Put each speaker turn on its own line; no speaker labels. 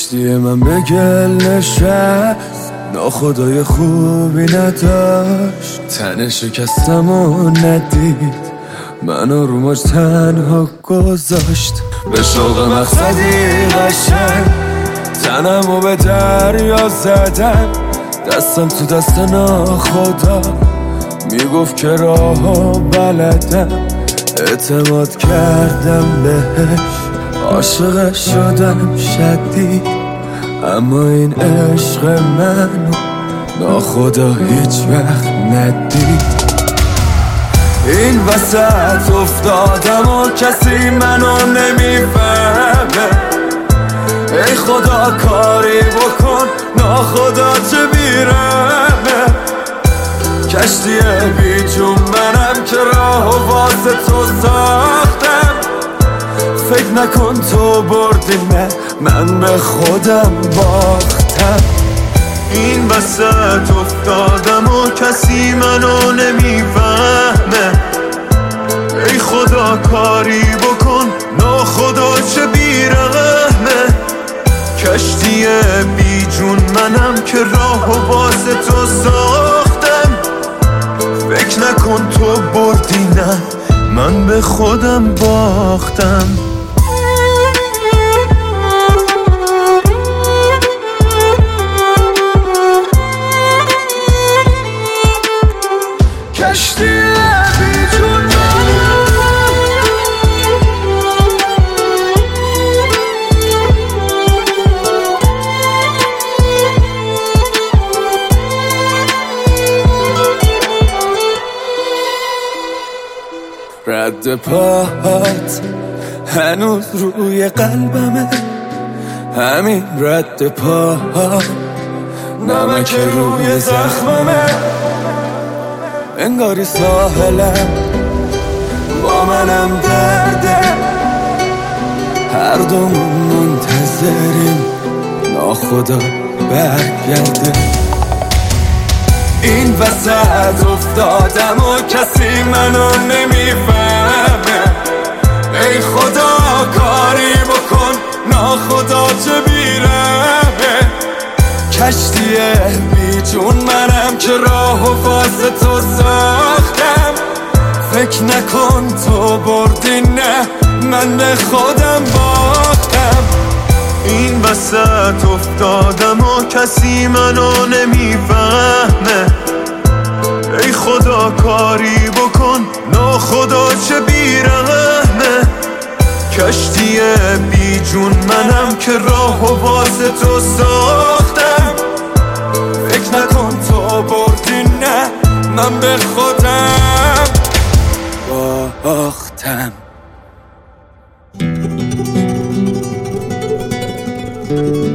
کشتی من به گل نشست، ناخدای خوبی نداشت، تن شکستم و ندید، منو رو موج تنها گذاشت. به شوق مقصدی قشنگ تنمو به دریا زدم، دستم تو دست ناخدا میگفت که راهو بلدم. اعتماد کردم بهش، عاشق شدم شدید، اما این عشق منو ناخدا هیچ وقت ندید. این وسط افتادم و کسی منو نمیفهمه، ای خدا کاری بکن ناخدا چه بیرمه. کشتی بی جون منم که راهو واسه تو ساختم، فکر نکن تو بردی، نه من به خودم باختم.
این وسط افتادم و کسی منو نمیفهمه، ای خدا کاری بکن ناخدا چه بیرحمه. کشتی بی جون منم که راهو واسه تو ساختم، فکر نکن تو بردی، نه من به خودم باختم.
کشتی بی جون رد پاهات هنوز روی قلبمه، همین رد پاهات نمک روی زخممه. انگاری ساحلم با منم درده، هر دومون منتظریم ناخدا برگرده. این وسط افتادم و کسی منو نمیفهمه، ای خدا کاری بکن ناخدا چه بیرمه. کشتی بی جون منم که راهو واسه تو ساختم، فکر نکن تو بردی، نه من به خودم باختم.
این وسط افتادم و کسی منو نمیفهمه، ای خدا کاری بکن ناخدا چه بیرحمه. کشتی بی جون منم که راهو واسه تو ساختم، فکر نکن تو بردی، نه من به خودم
باختم.